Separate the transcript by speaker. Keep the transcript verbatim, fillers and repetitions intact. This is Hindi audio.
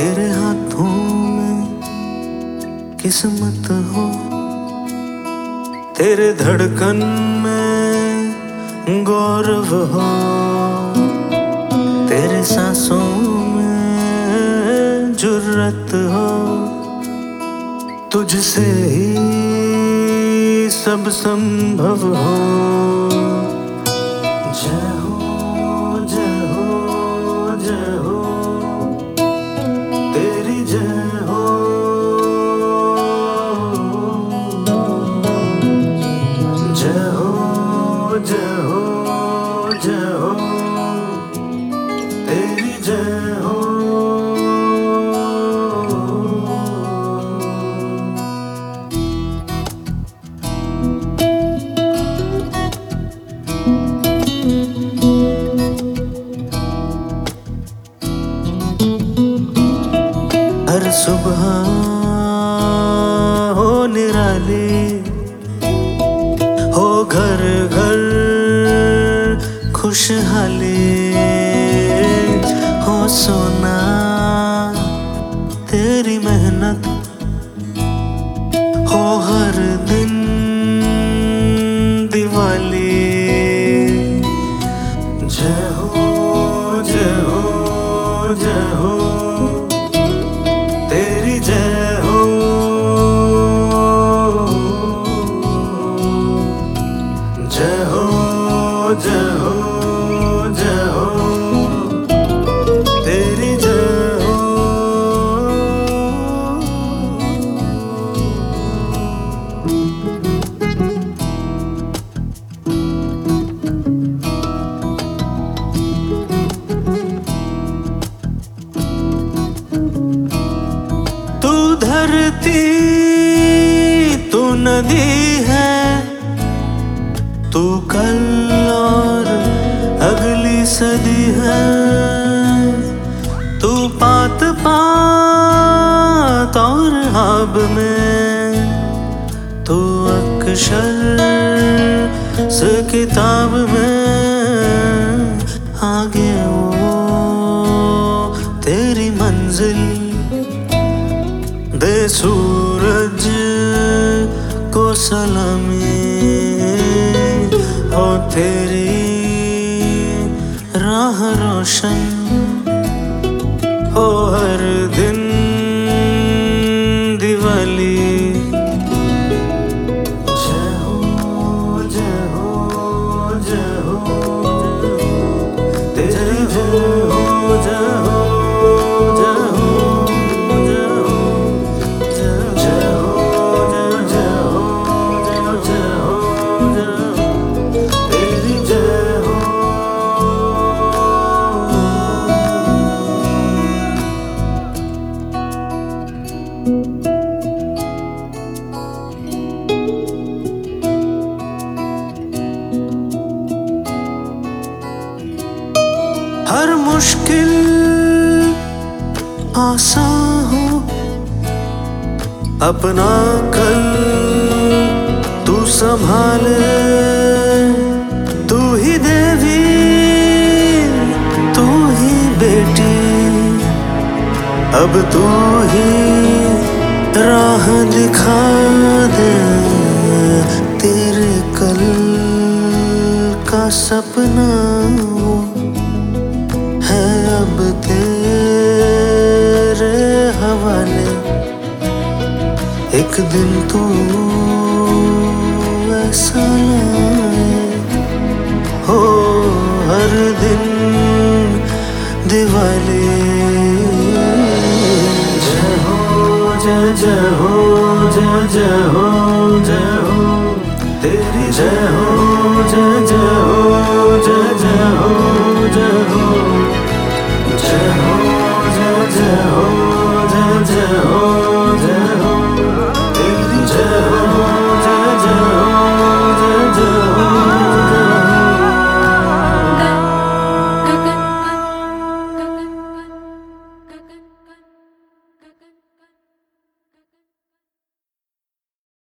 Speaker 1: तेरे हाथों में किस्मत हो, तेरे धड़कन में गौरव हो, तेरे सांसों में जुर्रत हो, तुझसे ही सब संभव हो। जय हो जय हो जय हो, तेरी जय हो। जय हो जय हो जय हो, तेरी जय हो। हर सुबह हो निराली, हो घर घर खुशहाली, हो सोना तेरी मेहनत, हो हर दिन दिवाली। जय हो जय हो जय हो, तेरी जय हो। जय हो जय हो जय हो, तेरी जय हो। तू धरती तू नदी है, तू कल और अगली सदी है, तू पात पात और आब में, तू अक्षर से किताब में, आगे वो तेरी मंजिल, दे सूरज को सलामी, हो तेरी राह रोशन, हो हर दिन दिवाली। जय हो जय हो जय हो, तेरी जय हो। जय हो जय हो जय हो, जय हो जय हो जय हो जय हो, तेरी जय हो। हर मुश्किल आसान हो, अपना कल तू संभाले, तू ही देवी तू ही बेटी, अब तू ही राह दिखा दे, तेरे कल का सपना वो है अब तेरे हवाले। एक दिन तू ऐसा लाए, हो हर दिन दिवाली। जय हो जय जय हो जय जय हो जय हो, तेरी जय हो। जय जय हो।